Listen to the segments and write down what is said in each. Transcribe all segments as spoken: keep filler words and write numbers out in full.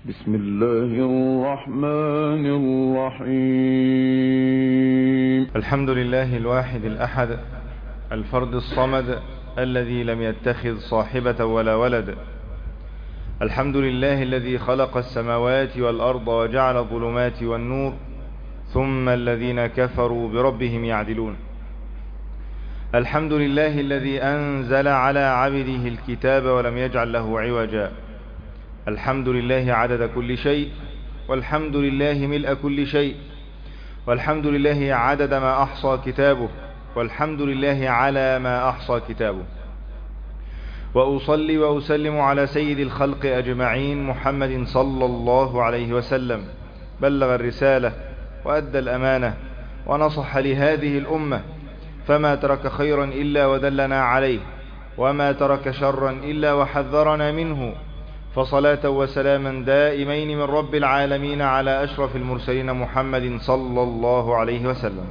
بسم الله الرحمن الرحيم. الحمد لله الواحد الأحد الفرد الصمد الذي لم يتخذ صاحبة ولا ولد. الحمد لله الذي خلق السماوات والأرض وجعل الظلمات والنور ثم الذين كفروا بربهم يعدلون. الحمد لله الذي أنزل على عبده الكتاب ولم يجعل له عوجا. الحمد لله عدد كل شيء، والحمد لله ملء كل شيء، والحمد لله عدد ما أحصى كتابه، والحمد لله على ما أحصى كتابه. وأصلي وأسلم على سيد الخلق أجمعين محمد صلى الله عليه وسلم، بلغ الرسالة وأدى الأمانة ونصح لهذه الأمة، فما ترك خيرا إلا ودلنا عليه، وما ترك شرا إلا وحذرنا منه. فصلاة وسلاما دائمين من رب العالمين على أشرف المرسلين محمد صلى الله عليه وسلم.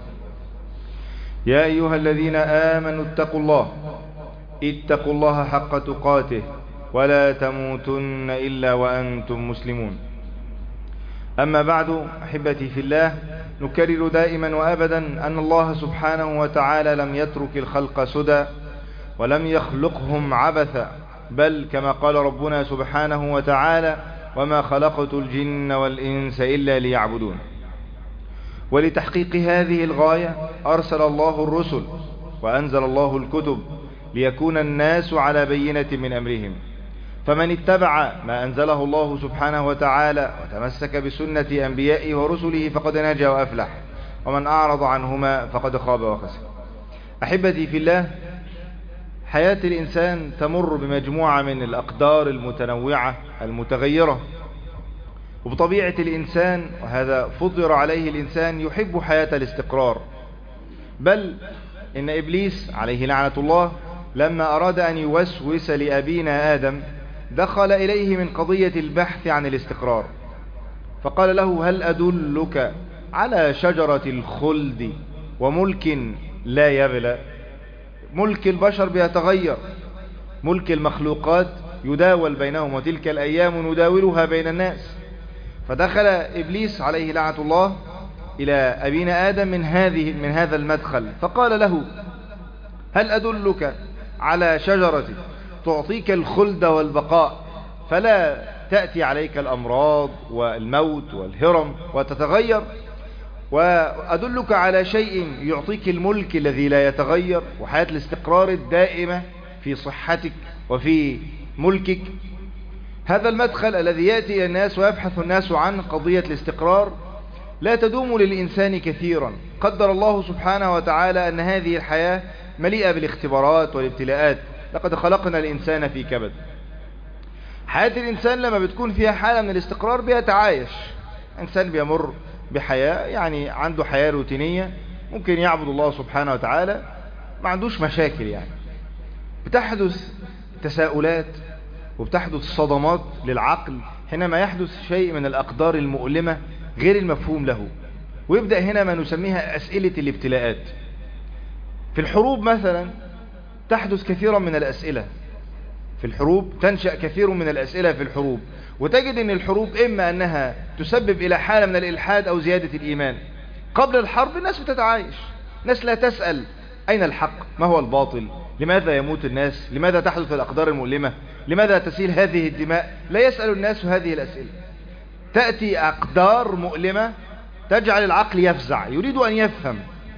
يا أيها الذين آمنوا اتقوا الله اتقوا الله حق تقاته ولا تموتن إلا وأنتم مسلمون. أما بعد، أحبتي في الله، نكرر دائما وأبدا أن الله سبحانه وتعالى لم يترك الخلق سدى ولم يخلقهم عبثا، بل كما قال ربنا سبحانه وتعالى: وما خلقت الجن والإنس إلا ليعبدون. ولتحقيق هذه الغاية أرسل الله الرسل وأنزل الله الكتب ليكون الناس على بينة من أمرهم. فمن اتبع ما أنزله الله سبحانه وتعالى وتمسك بسنة أنبيائه ورسله فقد نجا وأفلح، ومن أعرض عنهما فقد خاب وخسر. أحبتي في الله، حياة الإنسان تمر بمجموعة من الأقدار المتنوعة المتغيرة، وبطبيعة الإنسان، وهذا فطر عليه الإنسان، يحب حياة الاستقرار. بل إن إبليس عليه لعنة الله لما أراد أن يوسوس لأبينا آدم دخل إليه من قضية البحث عن الاستقرار، فقال له: هل أدلك على شجرة الخلد وملك لا يبلى؟ ملك البشر بيتغير، ملك المخلوقات يداول بينهم، وتلك الأيام نداولها بين الناس. فدخل إبليس عليه لعنة الله إلى أبينا آدم من هذه من هذا المدخل، فقال له: هل أدلك على شجرة تعطيك الخلد والبقاء فلا تأتي عليك الأمراض والموت والهرم وتتغير؟ وأدلك على شيء يعطيك الملك الذي لا يتغير وحياة الاستقرار الدائمة في صحتك وفي ملكك. هذا المدخل الذي يأتي إلى الناس ويبحث الناس عن قضية الاستقرار لا تدوم للإنسان كثيرا. قدر الله سبحانه وتعالى أن هذه الحياة مليئة بالاختبارات والابتلاءات. لقد خلقنا الإنسان في كبد. حياة الإنسان لما بتكون فيها حالة من الاستقرار بيتعايش. إنسان بيمر بحياة، يعني عنده حياة روتينية، ممكن يعبد الله سبحانه وتعالى، ما عندوش مشاكل. يعني بتحدث تساؤلات وبتحدث صدمات للعقل حينما يحدث شيء من الأقدار المؤلمة غير المفهوم له، ويبدأ هنا ما نسميها أسئلة الابتلاءات. في الحروب مثلا تحدث كثيرا من الأسئلة، في الحروب تنشأ كثير من الأسئلة في الحروب، وتجد أن الحروب إما أنها تسبب إلى حالة من الإلحاد أو زيادة الإيمان. قبل الحرب الناس بتتعايش، ناس لا تسأل أين الحق، ما هو الباطل، لماذا يموت الناس، لماذا تحدث الأقدار المؤلمة، لماذا تسيل هذه الدماء. لا يسأل الناس هذه الأسئلة. تأتي أقدار مؤلمة تجعل العقل يفزع، يريد أن يفهم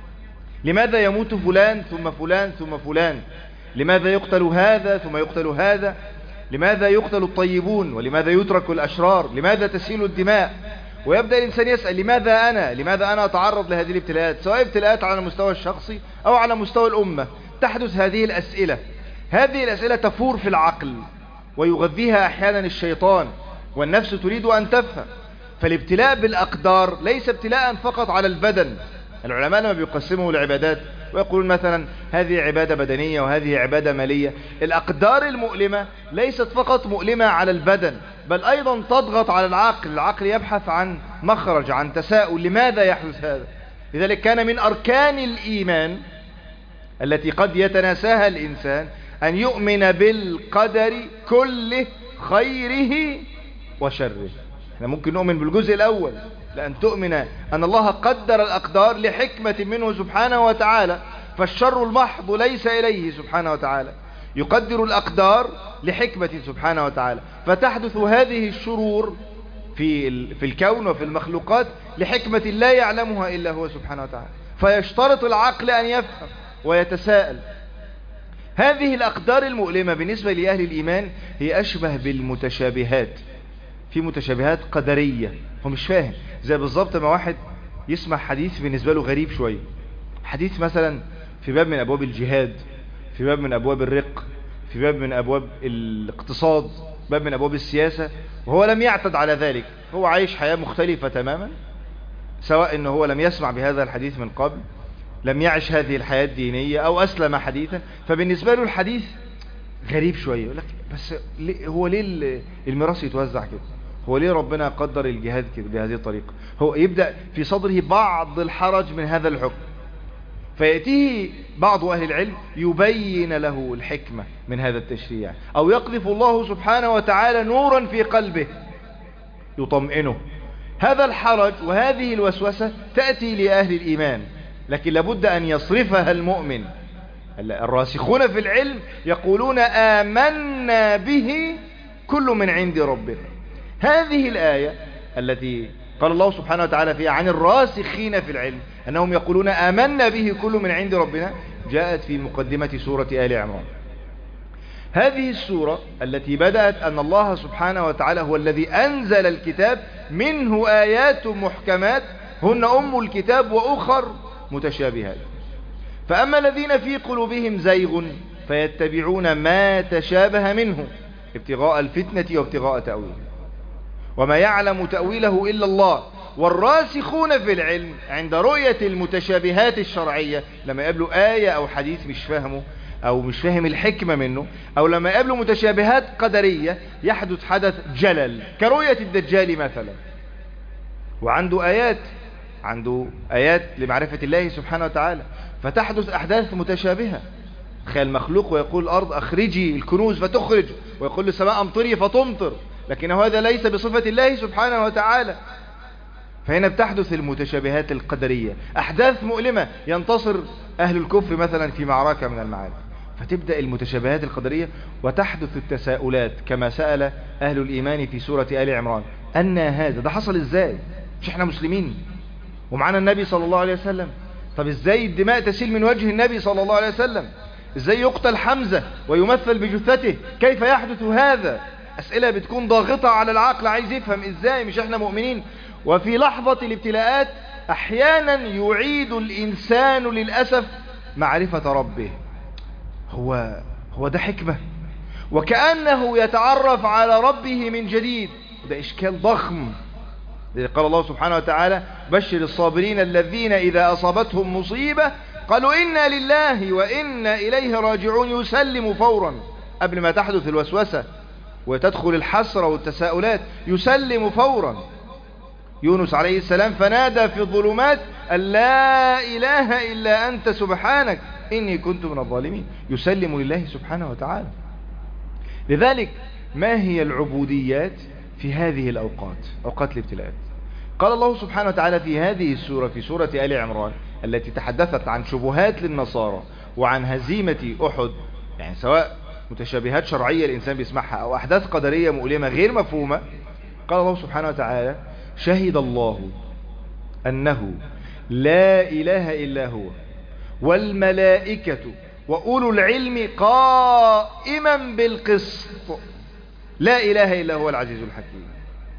لماذا يموت فلان ثم فلان ثم فلان، لماذا يقتل هذا ثم يقتل هذا، لماذا يقتل الطيبون ولماذا يترك الأشرار، لماذا تسيل الدماء. ويبدأ الإنسان يسأل: لماذا أنا لماذا أنا أتعرض لهذه الابتلاءات، سواء ابتلاءات على المستوى الشخصي أو على مستوى الأمة. تحدث هذه الأسئلة. هذه الأسئلة تفور في العقل ويغذيها أحيانا الشيطان، والنفس تريد أن تفهم. فالابتلاء بالأقدار ليس ابتلاء فقط على البدن. العلماء لما بيقسموا العبادات ويقولون مثلا هذه عبادة بدنية وهذه عبادة مالية، الأقدار المؤلمة ليست فقط مؤلمة على البدن، بل أيضا تضغط على العقل. العقل يبحث عن مخرج، عن تساؤل، لماذا يحدث هذا. لذلك كان من أركان الإيمان التي قد يتناساها الإنسان أن يؤمن بالقدر كله خيره وشره. احنا ممكن نؤمن بالجزء الأول، لأن تؤمن أن الله قدر الأقدار لحكمة منه سبحانه وتعالى، فالشر المحض ليس إليه سبحانه وتعالى، يقدر الأقدار لحكمة سبحانه وتعالى، فتحدث هذه الشرور في في الكون وفي المخلوقات لحكمة لا يعلمها إلا هو سبحانه وتعالى، فيشترط العقل أن يفهم ويتساءل. هذه الأقدار المؤلمة بالنسبة لأهل الإيمان هي أشبه بالمتشابهات. في متشابهات قدرية هو مش فاهم، زي بالضبط ما واحد يسمع حديث بالنسبة له غريب شوية، حديث مثلا في باب من أبواب الجهاد، في باب من أبواب الرق، في باب من أبواب الاقتصاد، باب من أبواب السياسة، وهو لم يعتد على ذلك، هو عايش حياة مختلفة تماما، سواء أنه هو لم يسمع بهذا الحديث من قبل، لم يعش هذه الحياة الدينية، أو أسلم حديثا، فبالنسبة له الحديث غريب شوية. يقول لك بس ليه هو ليه الميراث يتوزع كده؟ هو ليه ربنا قدر الجهاد كده بهذه الطريقة؟ هو يبدأ في صدره بعض الحرج من هذا الحكم، فيأتيه بعض أهل العلم يبين له الحكمة من هذا التشريع، أو يقذف الله سبحانه وتعالى نورا في قلبه يطمئنه. هذا الحرج وهذه الوسوسة تأتي لأهل الإيمان، لكن لابد أن يصرفها المؤمن. الراسخون في العلم يقولون آمنا به كل من عند ربنا. هذه الآية التي قال الله سبحانه وتعالى فيها عن الراسخين في العلم أنهم يقولون آمنا به كل من عند ربنا، جاءت في مقدمة سورة آل عمران. هذه السورة التي بدأت أن الله سبحانه وتعالى هو الذي أنزل الكتاب، منه آيات محكمات هن أم الكتاب وأخر متشابهات، فأما الذين في قلوبهم زيغ فيتبعون ما تشابه منه ابتغاء الفتنة وابتغاء تأويله، وما يعلم تأويله إلا الله. والراسخون في العلم عند رؤية المتشابهات الشرعية، لما يقابلوا آية أو حديث مش فاهمه أو مش فاهم الحكمة منه، أو لما يقابلوا متشابهات قدرية يحدث حدث جلل كرؤية الدجال مثلا، وعنده آيات عنده آيات لمعرفة الله سبحانه وتعالى، فتحدث أحداث متشابهة. تخيل مخلوق ويقول الأرض أخرجي الكنوز فتخرج، ويقول للسماء أمطري فتمطر، لكن هذا ليس بصفة الله سبحانه وتعالى. فهنا بتحدث المتشابهات القدرية، أحداث مؤلمة ينتصر أهل الكفر مثلا في معركة من المعارك، فتبدأ المتشابهات القدرية وتحدث التساؤلات كما سأل أهل الإيمان في سورة آل عمران أن هذا ده حصل إزاي؟ مش احنا مسلمين ومعنا النبي صلى الله عليه وسلم؟ طب إزاي الدماء تسيل من وجه النبي صلى الله عليه وسلم؟ إزاي يقتل حمزة ويمثل بجثته؟ كيف يحدث هذا؟ أسئلة بتكون ضاغطة على العقل، عايز يفهم إزاي مش احنا مؤمنين. وفي لحظة الابتلاءات أحيانا يعيد الإنسان للأسف معرفة ربه. هو هو ده حكمة، وكأنه يتعرف على ربه من جديد. ده إشكال ضخم. قال الله سبحانه وتعالى بشر الصابرين الذين إذا أصابتهم مصيبة قالوا إنا لله وإنا إليه راجعون، يسلم فورا قبل ما تحدث الوسوسة وتدخل الحسرة والتساؤلات، يسلم فورا. يونس عليه السلام فنادى في الظلمات أن لا إله إلا أنت سبحانك إني كنت من الظالمين، يسلم لله سبحانه وتعالى. لذلك ما هي العبوديات في هذه الأوقات، أوقات الابتلاءات؟ قال الله سبحانه وتعالى في هذه السورة، في سورة آل عمران التي تحدثت عن شبهات للنصارى وعن هزيمة أحد، يعني سواء متشابهات شرعية الإنسان بيسمعها أو أحداث قدرية مؤلمة غير مفهومة، قال الله سبحانه وتعالى شهد الله أنه لا إله إلا هو والملائكة وأولو العلم قائما بالقسط لا إله إلا هو العزيز الحكيم.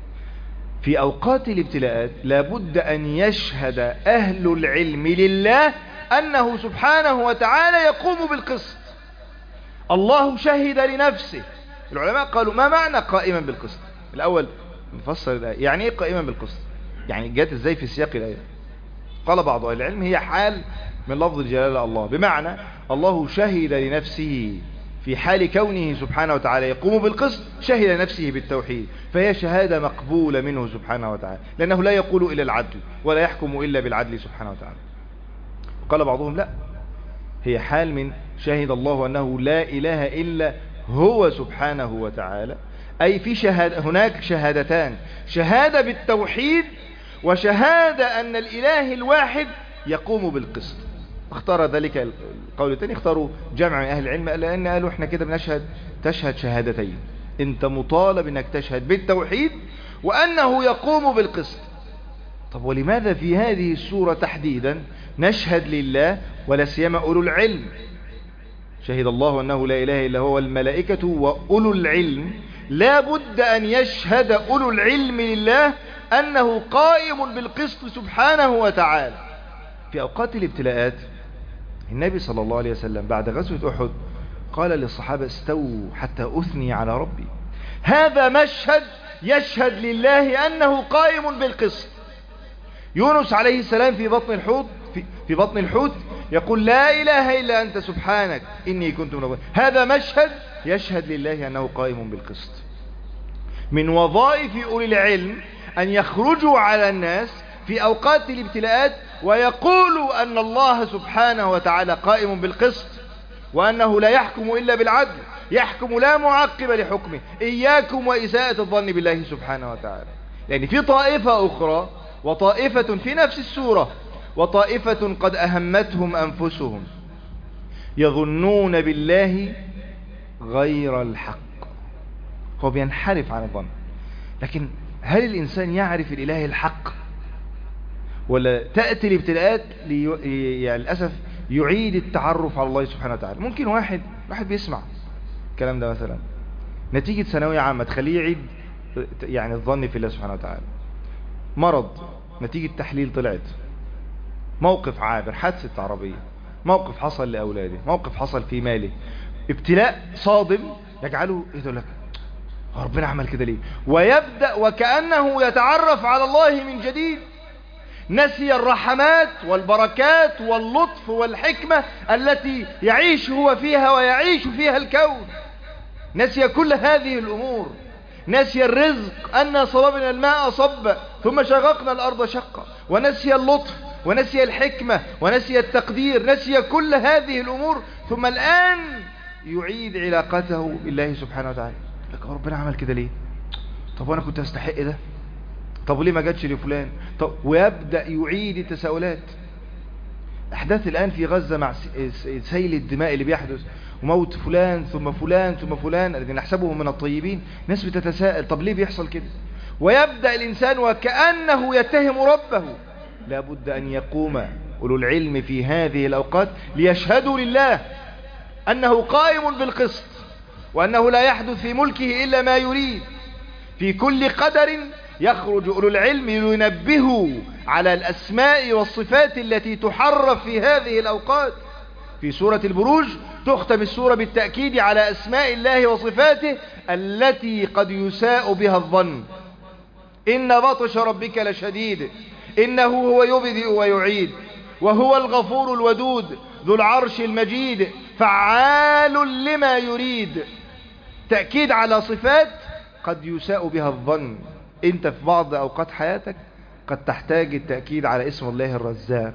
في أوقات الابتلاءات لابد أن يشهد أهل العلم لله أنه سبحانه وتعالى يقوم بالقسط. الله شهد لنفسه. العلماء قالوا ما معنى قائما بالقسط؟ الأول نفسر الآية، يعني إيه قائما بالقسط؟ يعني جات إزاي في سياق الآية؟ قال بعض أهل العلم هي حال من لفظ الجلالة الله، بمعنى الله شهد لنفسه في حال كونه سبحانه وتعالى يقوم بالقسط، شهد نفسه بالتوحيد، فهي شهادة مقبولة منه سبحانه وتعالى، لأنه لا يقول إلا العدل ولا يحكم إلا بالعدل سبحانه وتعالى. قال بعضهم لا، هي حال من شهد الله أنه لا إله إلا هو سبحانه وتعالى أي في شهادة، هناك شهادتان، شهادة بالتوحيد وشهادة أن الإله الواحد يقوم بالقسط. اختار ذلك القول الثاني، اختاروا جمع من أهل العلم لأن قالوا احنا كده بنشهد تشهد شهادتين، انت مطالب انك تشهد بالتوحيد وأنه يقوم بالقسط. طب ولماذا في هذه السورة تحديدا نشهد لله ولا سيما أولو العلم؟ شهد الله أنه لا إله إلا هو والملائكة وأولو العلم. لا بد أن يشهد أولو العلم لله أنه قائم بالقسط سبحانه وتعالى. في أوقات الابتلاءات النبي صلى الله عليه وسلم بعد غزوة أحد قال للصحابة استووا حتى أثني على ربي. هذا مشهد يشهد لله أنه قائم بالقسط. يونس عليه السلام في بطن الحوت في, في بطن الحوت يقول لا إله إلا أنت سبحانك إني كنت من الظالمين. هذا مشهد يشهد لله أنه قائم بالقسط. من وظائف أولي العلم أن يخرجوا على الناس في أوقات الابتلاءات ويقولوا أن الله سبحانه وتعالى قائم بالقسط وأنه لا يحكم إلا بالعدل، يحكم لا معقب لحكمه، إياكم وإساءة الظن بالله سبحانه وتعالى. يعني في طائفة أخرى وطائفة في نفس السورة وطائفة قد أهمتهم أنفسهم يظنون بالله غير الحق. هو بينحرف عن الظن. لكن هل الإنسان يعرف الإله الحق ولا تأتي الابتلاءات لي... يعني للأسف يعيد التعرف على الله سبحانه وتعالى؟ ممكن واحد واحد بيسمع الكلام ده مثلا نتيجة ثانوية عامة تخليه يعيد يعني الظن في الله سبحانه وتعالى، مرض نتيجة تحليل طلعت، موقف عابر، حادثة عربية، موقف حصل لأولاده، موقف حصل في ماله، ابتلاء صادم يجعله يقول لك ربنا عمل كده ليه، ويبدأ وكأنه يتعرف على الله من جديد. نسي الرحمات والبركات واللطف والحكمة التي يعيش هو فيها ويعيش فيها الكون. نسي كل هذه الأمور. نسي الرزق أن صببنا الماء صبا ثم شققنا الأرض شقا، ونسي اللطف ونسي الحكمة ونسي التقدير، نسي كل هذه الأمور. ثم الآن يعيد علاقته بالله سبحانه وتعالى. لك ربنا عمل كده ليه؟ طب وانا كنت استحق ده؟ طب وليه ما جاتش لفلان؟ طب ويبدأ يعيد التساؤلات. احداث الآن في غزة مع سيل الدماء اللي بيحدث وموت فلان ثم فلان ثم فلان الذين نحسبهم من الطيبين، ناس بتتساءل طب ليه بيحصل كده؟ ويبدأ الإنسان وكأنه يتهم ربه. لا بد أن يقوم أولو العلم في هذه الأوقات ليشهدوا لله أنه قائم بالقسط وأنه لا يحدث في ملكه إلا ما يريد. في كل قدر يخرج أولو العلم لينبهوا على الأسماء والصفات التي تحرف في هذه الأوقات. في سورة البروج تختم السورة بالتأكيد على أسماء الله وصفاته التي قد يساء بها الظن. إن بطش ربك لشديد إنه هو يبدئ ويعيد وهو الغفور الودود ذو العرش المجيد فعال لما يريد. تأكيد على صفات قد يساء بها الظن. انت في بعض اوقات حياتك قد تحتاج التأكيد على اسم الله الرزاق،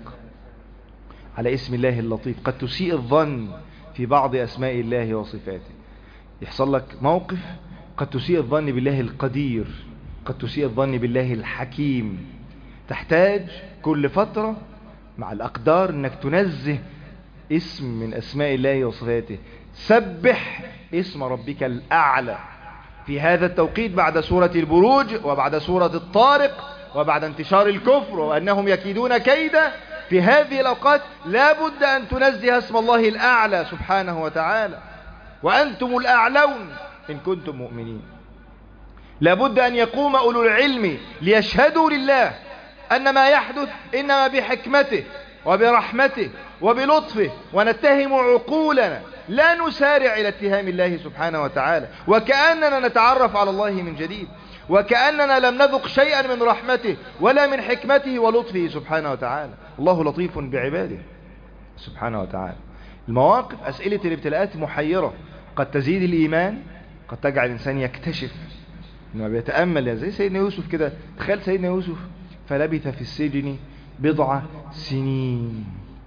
على اسم الله اللطيف. قد تسيء الظن في بعض اسماء الله وصفاته. يحصل لك موقف قد تسيء الظن بالله القدير، قد تسيء الظن بالله الحكيم. تحتاج كل فترة مع الأقدار انك تنزه اسم من اسماء الله وصفاته. سبح اسم ربك الأعلى في هذا التوقيت بعد سورة البروج وبعد سورة الطارق وبعد انتشار الكفر وأنهم يكيدون كيدا. في هذه الأوقات لا بد أن تنزه اسم الله الأعلى سبحانه وتعالى. وأنتم الأعلون إن كنتم مؤمنين. لا بد أن يقوم أولو العلم ليشهدوا لله أن ما يحدث إنما بحكمته وبرحمته وبلطفه، ونتهم عقولنا لا نسارع إلى اتهام الله سبحانه وتعالى، وكأننا نتعرف على الله من جديد، وكأننا لم نذق شيئا من رحمته ولا من حكمته ولطفه سبحانه وتعالى. الله لطيف بعباده سبحانه وتعالى. المواقف أسئلة الابتلاءات محيرة، قد تزيد الإيمان، قد تجعل الإنسان يكتشف إنه بيتأمل زي سيدنا يوسف كده. تخيل سيدنا يوسف فلبث في السجن بضع سنين.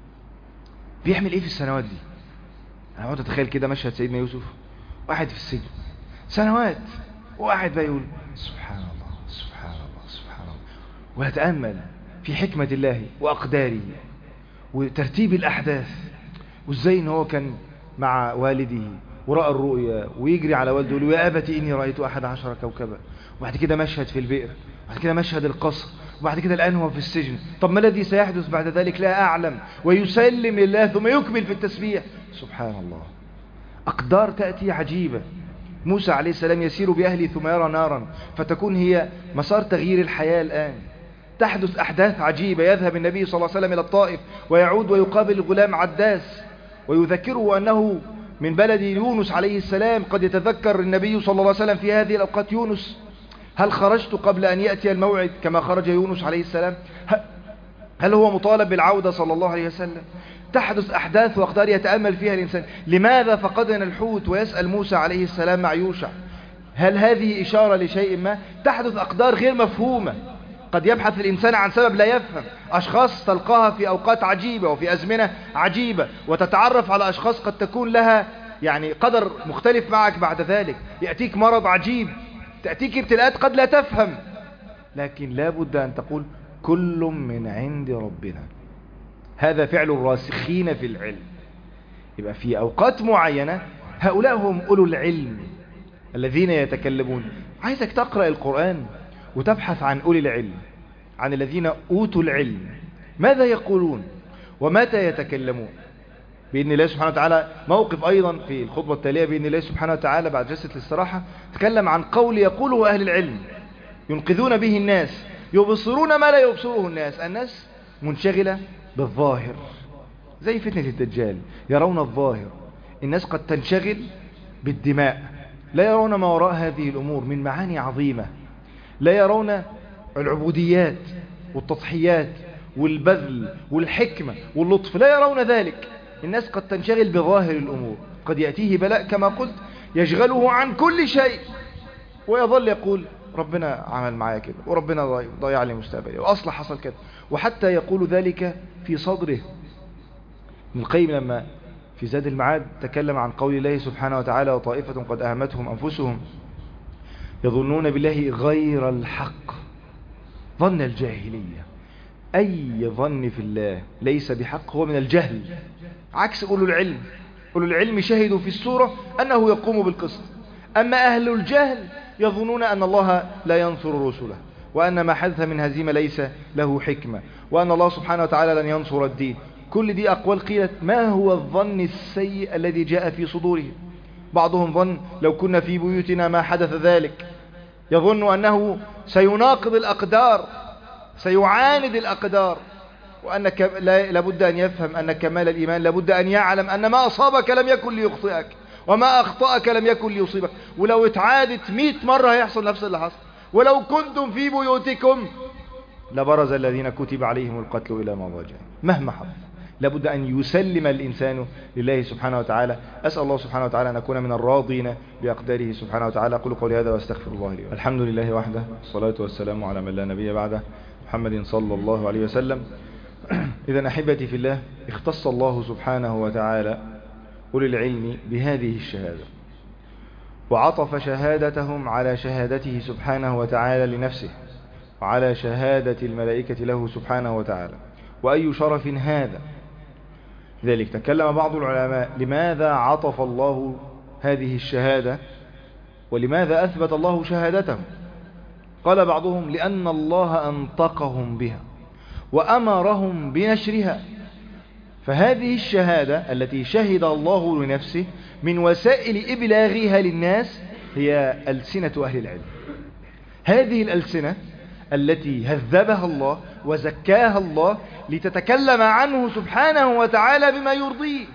بيعمل ايه في السنوات دي؟ انا اقعد اتخيل كده مشهد سيدنا يوسف واحد في السجن سنوات وقاعد بقى يقول سبحان الله سبحان الله سبحان الله، ويتأمل في حكمة الله وأقداره وترتيب الأحداث، وإزاي إن هو كان مع والده ورأى الرؤيا ويجري على والده يقول يا أبتي إني رأيت أحد عشر كوكبا، وبعد كده مشهد في البئر، وبعد كده مشهد القصر، وبعد كده الآن هو في السجن. طب ما الذي سيحدث بعد ذلك لا أعلم، ويسلم لله ثم يكمل في التسبيح. سبحان الله، أقدار تأتي عجيبة. موسى عليه السلام يسير بأهله ثم يرى نارا فتكون هي مسار تغيير الحياة. الآن تحدث أحداث عجيبة. يذهب النبي صلى الله عليه وسلم إلى الطائف ويعود ويقابل الغلام عداس ويذكره أنه من بلد يونس عليه السلام. قد يتذكر النبي صلى الله عليه وسلم في هذه الأوقات يونس، هل خرجت قبل أن يأتي الموعد كما خرج يونس عليه السلام؟ هل هو مطالب بالعودة صلى الله عليه وسلم؟ تحدث أحداث وأقدار يتأمل فيها الإنسان. لماذا فقدنا الحوت؟ ويسأل موسى عليه السلام مع يوشع هل هذه إشارة لشيء ما؟ تحدث أقدار غير مفهومة. قد يبحث الإنسان عن سبب لا يفهم. أشخاص تلقاها في أوقات عجيبة وفي أزمنة عجيبة، وتتعرف على أشخاص قد تكون لها يعني قدر مختلف معك بعد ذلك. يأتيك مرض عجيب، تأتيك ابتلاءات قد لا تفهم، لكن لا بد أن تقول كل من عند ربنا. هذا فعل الراسخين في العلم. يبقى في أوقات معينة هؤلاء هم أولو العلم الذين يتكلمون. عايزك تقرأ القرآن وتبحث عن أولي العلم، عن الذين أوتوا العلم، ماذا يقولون ومتى يتكلمون. بإذن الله سبحانه وتعالى موقف أيضا في الخطبة التالية بإذن الله سبحانه وتعالى بعد جلسة الاستراحة تكلم عن قول يقوله أهل العلم ينقذون به الناس، يبصرون ما لا يبصره الناس. الناس منشغلة بالظاهر زي فتنة الدجال، يرون الظاهر. الناس قد تنشغل بالدماء، لا يرون ما وراء هذه الأمور من معاني عظيمة. لا يرون العبوديات والتضحيات والبذل والحكمة واللطف، لا يرون ذلك. الناس قد تنشغل بظاهر الأمور. قد يأتيه بلاء كما قلت يشغله عن كل شيء، ويظل يقول ربنا عمل معايا كده، وربنا ضيع لي مستقبلي، وأصلا حصل كده، وحتى يقول ذلك في صدره. ابن القيم لما في زاد المعاد تكلم عن قول الله سبحانه وتعالى وطائفة قد أهمتهم أنفسهم يظنون بالله غير الحق ظن الجاهلية. أي ظن في الله ليس بحق هو من الجهل، عكس أولو العلم. أولو العلم شهدوا في السورة أنه يقوم بالقسط، أما أهل الجهل يظنون أن الله لا ينصر رسله، وأن ما حدث من هزيمة ليس له حكمة، وأن الله سبحانه وتعالى لن ينصر الدين. كل دي أقوال قيلت. ما هو الظن السيء الذي جاء في صدورهم؟ بعضهم ظن لو كنا في بيوتنا ما حدث ذلك، يظن أنه سيناقض الأقدار، سيعاند الأقدار، وأنك لابد أن يفهم أن كمال الإيمان لابد أن يعلم أن ما أصابك لم يكن ليخطئك، وما أخطأك لم يكن ليصيبك. ولو اتعادت مئة مرة هيحصل نفس اللي حصل. ولو كنتم في بيوتكم لبرز الذين كتب عليهم القتل إلى مضاجعهم. مهما حصل لابد أن يسلم الإنسان لله سبحانه وتعالى. أسأل الله سبحانه وتعالى أن نكون من الراضين بأقداره سبحانه وتعالى. أقول قولي هذا واستغفر الله لي. الحمد لله وحده، الصلاة والسلام على من لا نبي بعده، محمد صلى الله عليه وسلم. إذن أحبتي في الله، اختص الله سبحانه وتعالى أولي العلم بهذه الشهادة، وعطف شهادتهم على شهادته سبحانه وتعالى لنفسه، وعلى شهادة الملائكة له سبحانه وتعالى. وأي شرف هذا! لذلك تكلم بعض العلماء لماذا عطف الله هذه الشهادة ولماذا أثبت الله شهادته. قال بعضهم لأن الله أنطقهم بها وأمرهم بنشرها. فهذه الشهادة التي شهد الله لنفسه من وسائل إبلاغها للناس هي ألسنة أهل العلم. هذه الألسنة التي هذبها الله وزكاها الله لتتكلم عنه سبحانه وتعالى بما يرضيه.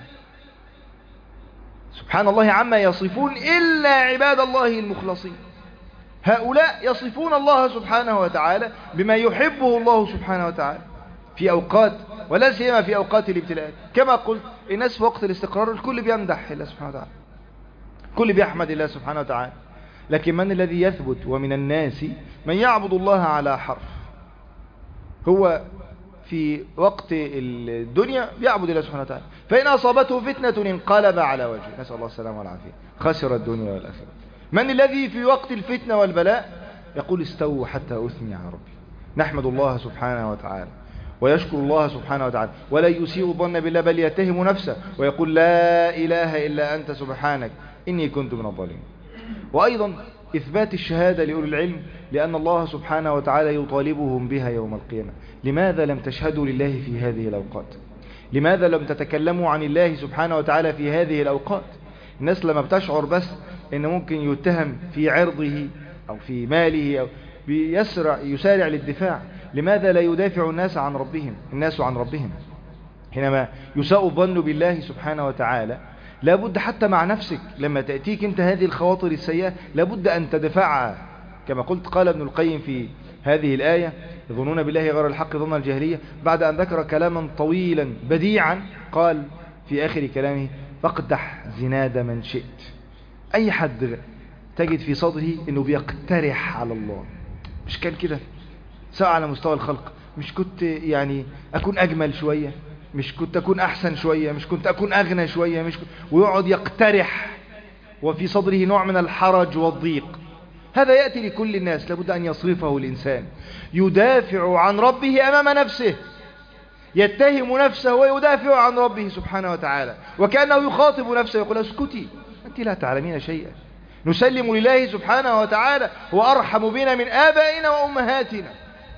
سبحان الله عما يصفون إلا عباد الله المخلصين. هؤلاء يصفون الله سبحانه وتعالى بما يحبه الله سبحانه وتعالى في أوقات، ولا سيما في أوقات الابتلاءات. كما قلت الناس في وقت الاستقرار الكل بيمدح الله سبحانه وتعالى، الكل بيحمد الله سبحانه وتعالى. لكن من الذي يثبت؟ ومن الناس من يعبد الله على حرف. هو في وقت الدنيا بيعبد الله سبحانه وتعالى، فإن أصابته فتنة انقلب على وجهه، نسأل الله السلامة والعافية، خسر الدنيا والآخرة. من الذي في وقت الفتنة والبلاء يقول استووا حتى أثني على ربي؟ نحمد الله سبحانه وتعالى ويشكر الله سبحانه وتعالى ولا يسيء الظن بالله بل يتهم نفسه ويقول لا إله إلا أنت سبحانك إني كنت من الظالمين. وأيضا إثبات الشهادة لأولي العلم لأن الله سبحانه وتعالى يطالبهم بها يوم القيامة. لماذا لم تشهدوا لله في هذه الأوقات؟ لماذا لم تتكلموا عن الله سبحانه وتعالى في هذه الأوقات؟ الناس لما بتشعر بس إن ممكن يتهم في عرضه أو في ماله أو بيسرع يسارع للدفاع، لماذا لا يدافع الناس عن ربهم الناس عن ربهم؟ حينما يساء الظن بالله سبحانه وتعالى لابد حتى مع نفسك لما تأتيك انت هذه الخواطر السيئة لابد أن تدفعها. كما قلت قال ابن القيم في هذه الآية يظنون بالله غير الحق ظن الجاهلية، بعد أن ذكر كلاما طويلا بديعا قال في آخر كلامه فاقدح زناد من شئت. أي حد تجد في صدره أنه بيقترح على الله، مش كان كده سواء على مستوى الخلق، مش كنت يعني أكون أجمل شوية، مش كنت أكون أحسن شوية، مش كنت أكون أغنى شوية، مش كنت... ويقعد يقترح وفي صدره نوع من الحرج والضيق. هذا يأتي لكل الناس، لابد أن يصرفه الإنسان يدافع عن ربه أمام نفسه، يتهم نفسه ويدافع عن ربه سبحانه وتعالى وكأنه يخاطب نفسه يقول اسكتي أنت لا تعلمين شيئا، نسلم لله سبحانه وتعالى هو أرحم بنا من آبائنا وأمهاتنا.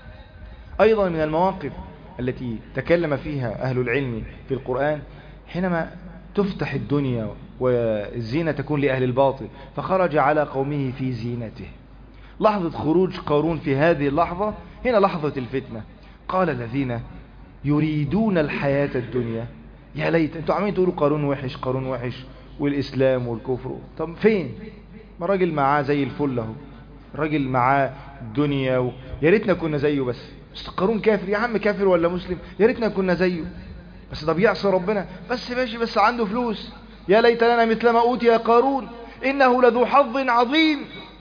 أيضا من المواقف التي تكلم فيها أهل العلم في القرآن حينما تفتح الدنيا والزينة تكون لأهل الباطل فخرج على قومه في زينته. لحظة خروج قارون في هذه اللحظة هنا لحظة الفتنة. قال الذين يريدون الحياة الدنيا يا ليت انتوا عمالين تقولوا قارون وحش قارون وحش والإسلام والكفر، طب فين؟ ما راجل معاه زي الفل اهو، راجل معاه الدنيا و... يا ريتنا كنا زيه، بس بس قارون كافر يا عم، كافر ولا مسلم، يا ريتنا كنا زيه، بس ده بيعصي ربنا، بس ماشي بس عنده فلوس، يا ليت لنا مثل ما أوتي يا قارون إنه لذو حظ عظيم.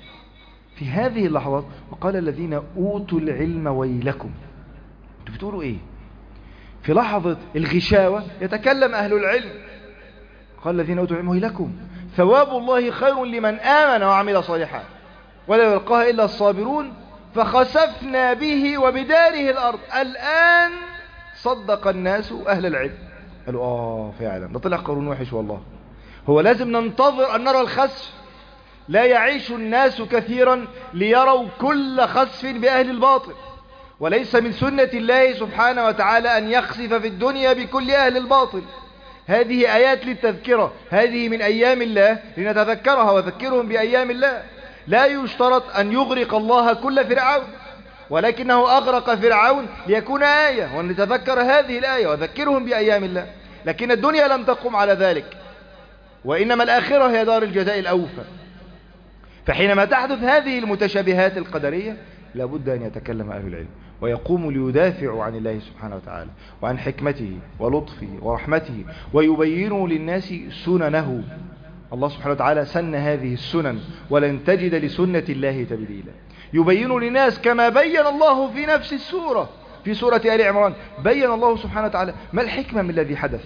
في هذه اللحظات وقال الذين أوتوا العلم ويلكم، انتوا بتقولوا ايه؟ في لحظة الغشاوة يتكلم أهل العلم، قال الذين أوتوا العلم ويلكم ثواب الله خير لمن آمن وعمل صالحا ولا يلقاها إلا الصابرون فخسفنا به وبداره الأرض الآن صدق الناس أهل العلم. قالوا آه فعلا ده طلع قارون وحش والله. هو لازم ننتظر أن نرى الخسف، لا يعيش الناس كثيرا ليروا كل خسف بأهل الباطل، وليس من سنة الله سبحانه وتعالى أن يخسف في الدنيا بكل أهل الباطل. هذه آيات للتذكرة، هذه من أيام الله لنتذكرها وذكرهم بأيام الله. لا يشترط أن يغرق الله كل فرعون، ولكنه أغرق فرعون ليكون آية ونتذكر هذه الآية وذكرهم بأيام الله. لكن الدنيا لم تقم على ذلك، وإنما الآخرة هي دار الجزاء الأوفى. فحينما تحدث هذه المتشابهات القدرية لابد أن يتكلم أهل العلم ويقوموا ليدافعوا عن الله سبحانه وتعالى وعن حكمته ولطفه ورحمته ويبينوا للناس سننه. الله سبحانه وتعالى سن هذه السنن ولن تجد لسنة الله تبديلا. يبين للناس كما بين الله في نفس السورة في سورة آل عمران، بين الله سبحانه وتعالى ما الحكمة من الذي حدث.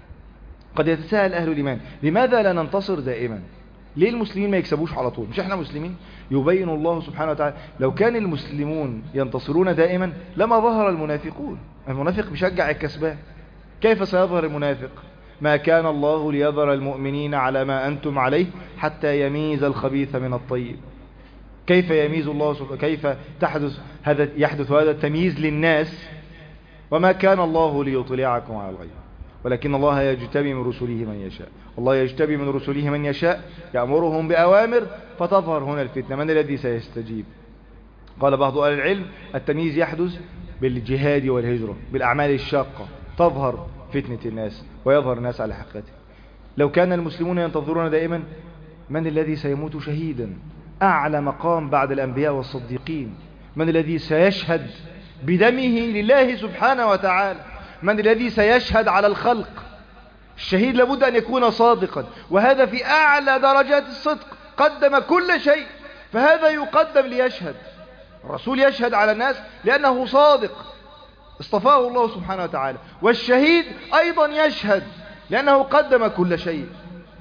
قد يتساءل أهل الإيمان لماذا لا ننتصر دائما؟ ليه المسلمين ما يكسبوش على طول؟ مش احنا مسلمين؟ يبين الله سبحانه وتعالى لو كان المسلمون ينتصرون دائما لما ظهر المنافقون. المنافق بيشجع الكسبان. كيف سيظهر المنافق؟ ما كان الله ليظهر المؤمنين على ما أنتم عليه حتى يميز الخبيث من الطيب. كيف يميز الله سبحانه؟ كيف تحدث هذا يحدث هذا التمييز للناس؟ وما كان الله ليطلعكم على الغيب ولكن الله يجتبي من رسله من يشاء. الله يجتبي من رسله من يشاء يأمرهم بأوامر فتظهر هنا الفتنة. من الذي سيستجيب؟ قال بعض أهل العلم التمييز يحدث بالجهاد والهجرة، بالأعمال الشاقة تظهر فتنة الناس ويظهر الناس على حقيقته. لو كان المسلمون ينتظرون دائما من الذي سيموت شهيدا أعلى مقام بعد الأنبياء والصديقين؟ من الذي سيشهد بدمه لله سبحانه وتعالى؟ من الذي سيشهد على الخلق؟ الشهيد لابد أن يكون صادقا، وهذا في أعلى درجات الصدق، قدم كل شيء، فهذا يقدم ليشهد. الرسول يشهد على الناس لأنه صادق اصطفاه الله سبحانه وتعالى، والشهيد أيضا يشهد لأنه قدم كل شيء.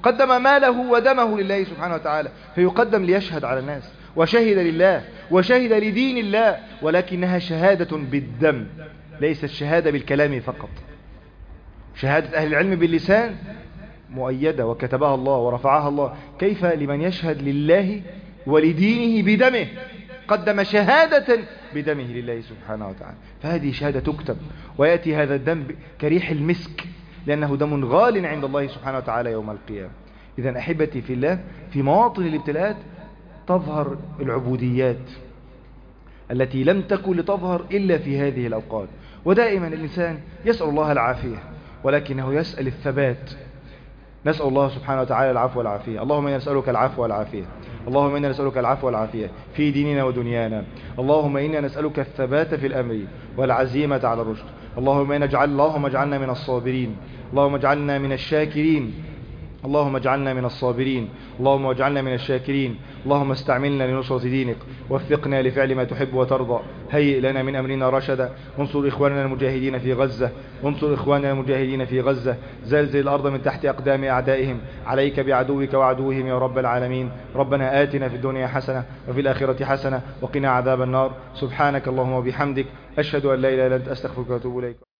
قدم ماله ودمه لله سبحانه وتعالى، فيقدم ليشهد على الناس، وشهد لله وشهد لدين الله، ولكنها شهادة بالدم، ليست شهادة بالكلام فقط. شهادة أهل العلم باللسان مؤيدة وكتبها الله ورفعها الله، كيف لمن يشهد لله ولدينه بدمه؟ قدم شهادة بدمه لله سبحانه وتعالى، فهذه شهادة تكتب، ويأتي هذا الدم كريح المسك، لأنه دم غال عند الله سبحانه وتعالى يوم القيامة. إذن أحبتي في الله، في مواطن الابتلاءات تظهر العبوديات التي لم تكن لتظهر إلا في هذه الأوقات. ودائما الإنسان يسأل الله العافية، ولكنه يسأل الثبات. نسأل الله سبحانه وتعالى العفو والعافية. اللهم إنا نسألك العفو والعافية، اللهم إنا نسألك العفو والعافية في ديننا ودنيانا. اللهم إنا نسألك الثبات في الأمر والعزيمة على الرشد. اللهم إنا اجعل اللهم اجعلنا من الصابرين، اللهم اجعلنا من الشاكرين، اللهم اجعلنا من الصابرين، اللهم اجعلنا من الشاكرين. اللهم استعملنا لنصرة دينك، وفقنا لفعل ما تحب وترضى، هيئ لنا من أمرنا رشدا، انصر إخواننا المجاهدين في غزة، انصر إخواننا المجاهدين في غزة، زلزل الأرض من تحت أقدام أعدائهم، عليك بعدوك وعدوهم يا رب العالمين. ربنا آتنا في الدنيا حسنة وفي الآخرة حسنة وقنا عذاب النار. سبحانك اللهم وبحمدك، أشهد أن لا إله إلا أنت، أستغفرك وأتوب إليك.